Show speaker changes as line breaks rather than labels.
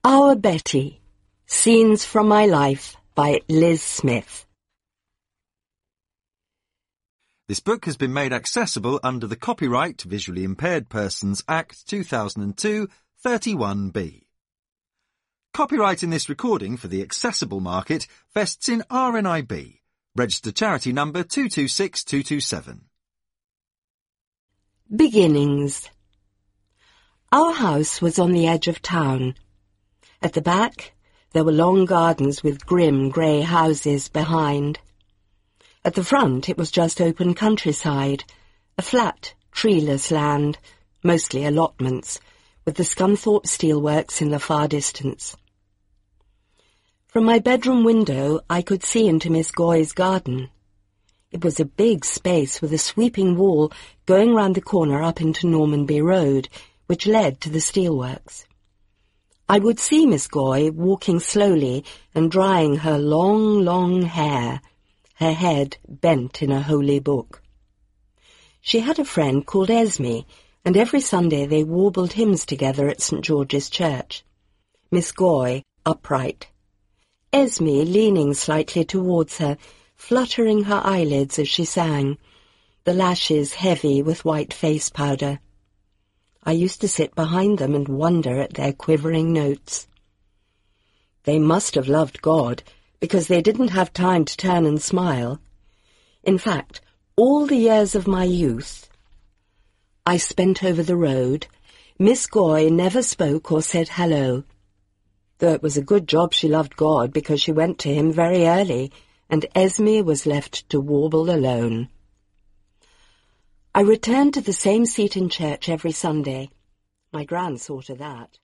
Our Betty, Scenes from My Life by Liz Smith.
This book has been made accessible under the Copyright Visually Impaired Persons Act 2002 31B. Copyright in this recording for the accessible market vests in RNIB, registered charity number 226227.
Beginnings. Our house was on the edge of town. At the back, there were long gardens with grim grey houses behind. At the front, it was just open countryside, a flat, treeless land, mostly allotments, with the Scunthorpe steelworks in the far distance. From my bedroom window, I could see into Miss Goy's garden. It was a big space with a sweeping wall going round the corner up into Normanby Road, which led to the steelworks. I would see Miss Goy walking slowly and drying her long, long hair, her head bent in a holy book. She had a friend called Esme, and every Sunday they warbled hymns together at St. George's Church. Miss Goy upright, Esme leaning slightly towards her, fluttering her eyelids as she sang, the lashes heavy with white face powder. I used to sit behind them and wonder at their quivering notes. They must have loved God, because they didn't have time to turn and smile. In fact, all the years of my youth I spent over the road, Miss Goy never spoke or said hello, though it was a good job she loved God because she went to him very early, and Esme was left to warble alone. I returned to the same seat in church every Sunday. My gran saw to that.